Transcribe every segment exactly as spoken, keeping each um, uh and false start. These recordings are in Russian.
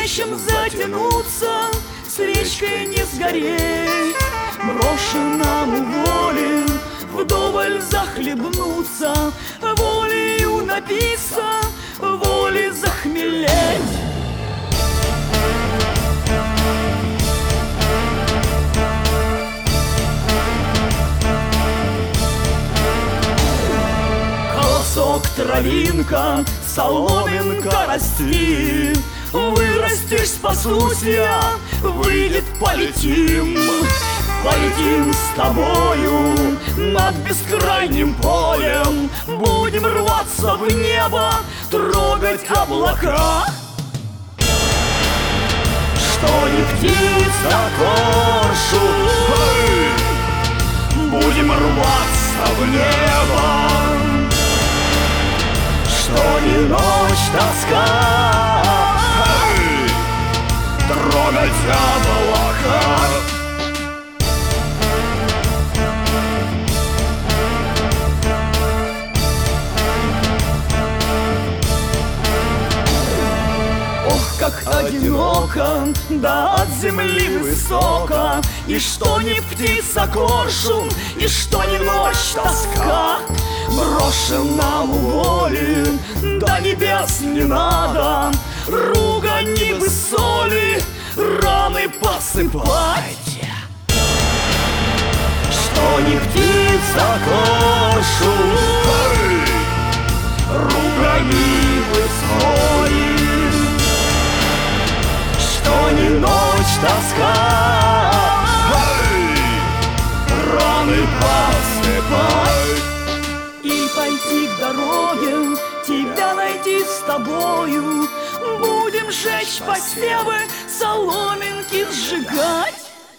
нечем затянуться, свечкой не сгореть. Брошенному воле вдоволь захлебнуться, волею напиться, волей захмелеть. Колосок, травинка, соломинка, расти. Вырастешь, спасусь я, выйдет, полетим. Полетим с тобою над бескрайним полем, будем рваться в небо, трогать облака. Что ни птица, коршун, будем рваться в небо. Что ни ночь, тоска, трогать облака. Как одиноко, да от земли высоко, и что ни птица, коршун, и что ни ночь, тоска. Брошенному воле до небес не надо, ругани бы соли, раны посыпать. Что ни птица, коршун, ругани бы соли, что ни ночь, тоска, раны посыпать. И пойти к дороге, тебя найти с тобою, будем жечь посевы, соломинки сжигать.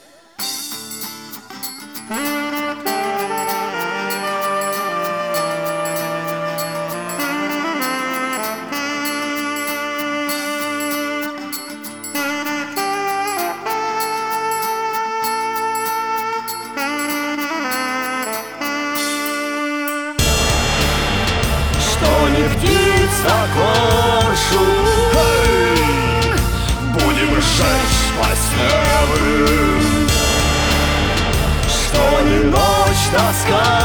Что ни птица, коршун, будем сжечь посевы. Что ни ночь, тоска,